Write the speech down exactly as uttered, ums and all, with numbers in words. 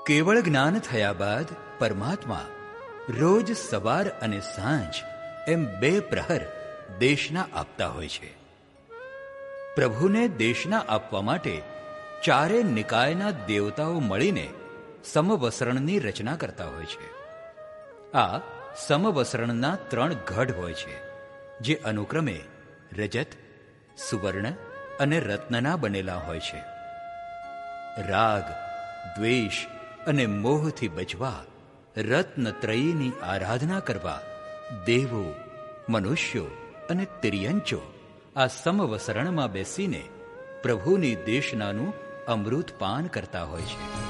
કેવળ જ્ઞાન થયા બાદ પરમાત્મા રોજ સવાર અને સાંજ એમ બે પ્રહર દેશના આપતા હોય છે. પ્રભુને દેશના આપવા માટે ચારે નિકાયના દેવતાઓ મળીને સમવસરણની રચના કરતા હોય છે. આ સમવસરણના ત્રણ ગઢ હોય છે, જે અનુક્રમે રજત, સુવર્ણ અને રત્નના બનેલા હોય છે. રાગ, દ્વેષ અને મોહથી બચવા રત્નત્રયીની આરાધના કરવા દેવો, મનુષ્યો અને તિર્યંચો આ સમવસરણમાં બેસીને પ્રભુની દેશનાનું અમૃત પાન કરતા હોય છે.